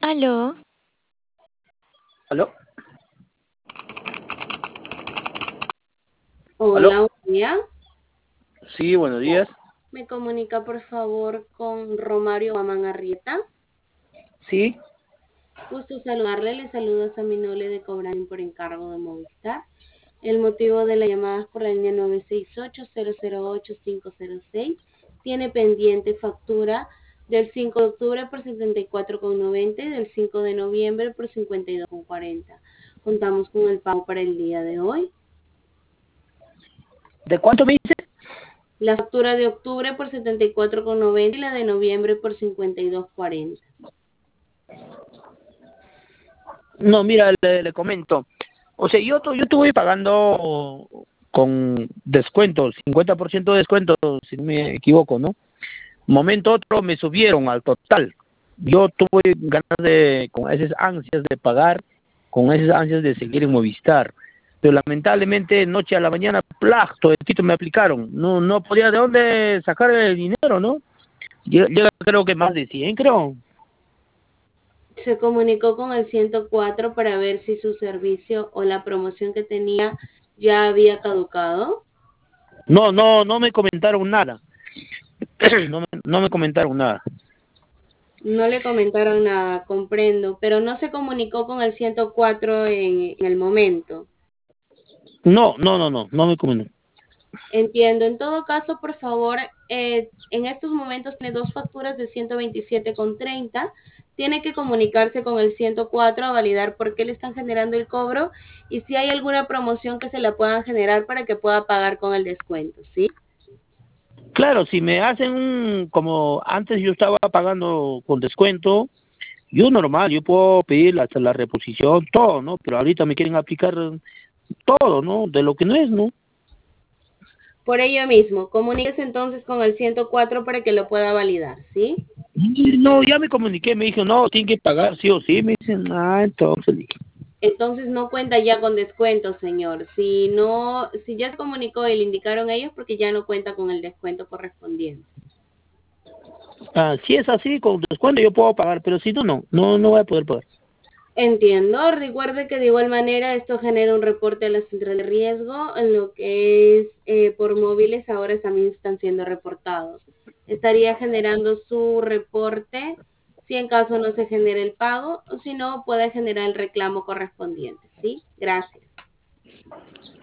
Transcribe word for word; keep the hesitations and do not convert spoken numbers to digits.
Aló, ¿Aló? ¿Aló? Hola, buen día. Sí, buenos días. ¿Me comunica por favor con Romario Guamán Arrieta? Sí, Gusto saludarle, le saludo a Saminole de Cobrán por encargo de Movistar. El motivo de la llamada es por la línea nueve seis ocho, cero cero ocho, cinco cero seis. Tiene pendiente factura del cinco de octubre por setenta y cuatro con noventa y del cinco de noviembre por cincuenta y dos con cuarenta. Contamos con el pago para el día de hoy. ¿de cuánto me dice? La factura de octubre por setenta y cuatro con noventa y la de noviembre por cincuenta y dos con cuarenta. No, mira, le, le comento. O sea, yo, to- yo estuve pagando con descuento, cincuenta por ciento de descuento, si no me equivoco, ¿no? Momento otro me subieron al total. Yo tuve ganas de, con esas ansias de pagar, con esas ansias de seguir en Movistar. Pero lamentablemente, noche a la mañana, ¡plaj! Toditito me aplicaron. No, no podía de dónde sacar el dinero, ¿no? Llega, llega creo que más de cien, creo. Se comunicó con el ciento cuatro para ver si su servicio o la promoción que tenía ya había caducado. No, no, no me comentaron nada. No me, no me comentaron nada. No le comentaron nada, comprendo, pero no se comunicó con el ciento cuatro en, en el momento. No, no, no, no, no me comentaron. Entiendo. En todo caso, por favor, eh, en estos momentos tiene dos facturas de ciento veintisiete con treinta. Tiene que comunicarse con el ciento cuatro a validar por qué le están generando el cobro y si hay alguna promoción que se la puedan generar para que pueda pagar con el descuento, ¿sí? Claro, si me hacen un, como antes yo estaba pagando con descuento, yo normal, yo puedo pedir hasta la reposición, todo, ¿no? Pero ahorita me quieren aplicar todo, ¿no? De lo que no es, ¿no? Por ello mismo, comuníquese entonces con el ciento cuatro para que lo pueda validar, ¿sí? Y no, ya me comuniqué, me dijo, no, tiene que pagar sí o sí. Me dicen, ah, entonces, dije, Entonces no cuenta ya con descuento, señor. Si no, si ya se comunicó y le indicaron ellos, porque ya no cuenta con el descuento correspondiente. ah, si es así, con descuento yo puedo pagar, pero si no, no, no, no voy a poder pagar. Entiendo. Recuerde que de igual manera esto genera un reporte a la central de riesgo, en lo que es eh, por móviles ahora también están siendo reportados. Estaría generando su reporte si en caso no se genere el pago o si no puede generar el reclamo correspondiente, ¿sí? Gracias.